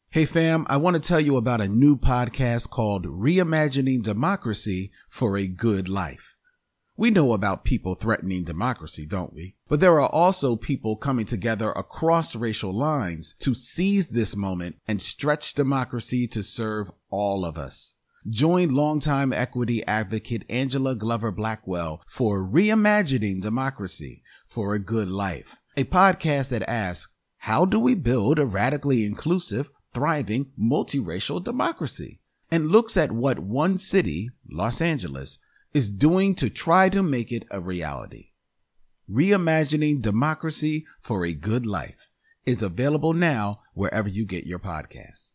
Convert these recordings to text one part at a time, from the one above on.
Hey fam, I want to tell you about a new podcast called Reimagining Democracy for a Good Life. We know about people threatening democracy, don't we? But there are also people coming together across racial lines to seize this moment and stretch democracy to serve all of us. Join longtime equity advocate Angela Glover Blackwell for Reimagining Democracy for a Good Life, a podcast that asks, how do we build a radically inclusive, thriving, multiracial democracy? And looks at what one city, Los Angeles, is doing to try to make it a reality. Reimagining Democracy for a Good Life is available now wherever you get your podcasts.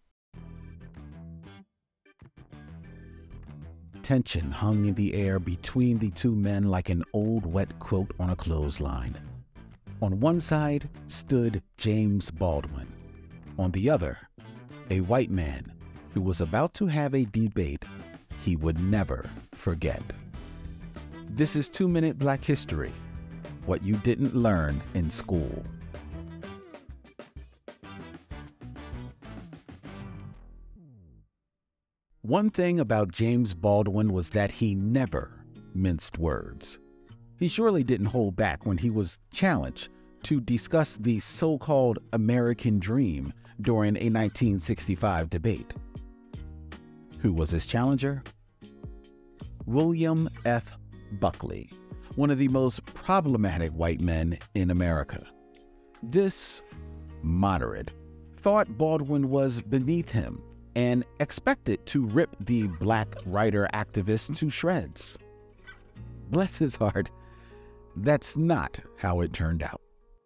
Tension hung in the air between the two men like an old wet quilt on a clothesline. On one side stood James Baldwin. On the other, a white man who was about to have a debate he would never forget. This is 2 Minute Black History, what you didn't learn in school. One thing about James Baldwin was that he never minced words. He surely didn't hold back when he was challenged to discuss the so-called American dream during a 1965 debate. Who was his challenger? William F. Buckley, one of the most problematic white men in America. This moderate thought Baldwin was beneath him and expected to rip the black writer activist to shreds. Bless his heart, that's not how it turned out.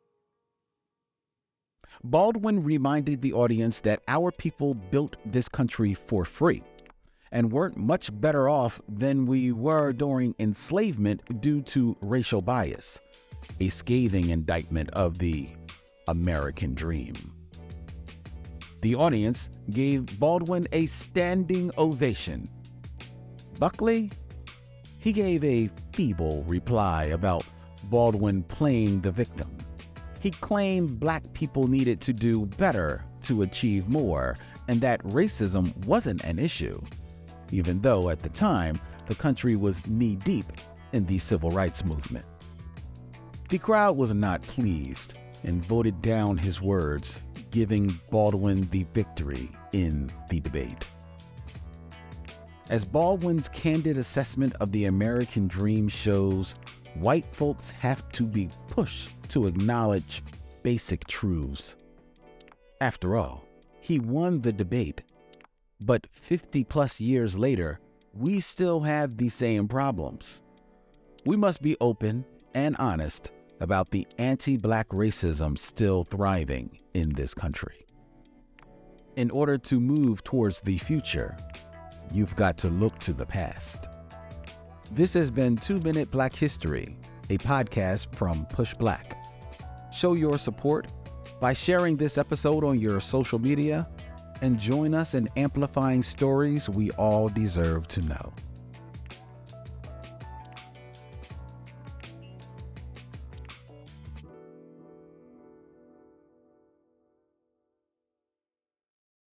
Baldwin reminded the audience that our people built this country for free and weren't much better off than we were during enslavement due to racial bias, a scathing indictment of the American dream. The audience gave Baldwin a standing ovation. Buckley, he gave a feeble reply about Baldwin playing the victim. He claimed black people needed to do better to achieve more, and that racism wasn't an issue, even though at the time the country was knee-deep in the civil rights movement. The crowd was not pleased and voted down his words, giving Baldwin the victory in the debate. As Baldwin's candid assessment of the American dream shows, white folks have to be pushed to acknowledge basic truths. After all, he won the debate, but 50+ years later, we still have the same problems. We must be open and honest about the anti-black racism still thriving in this country. In order to move towards the future, you've got to look to the past. This has been 2 Minute Black History, a podcast from Push Black. Show your support by sharing this episode on your social media and join us in amplifying stories we all deserve to know.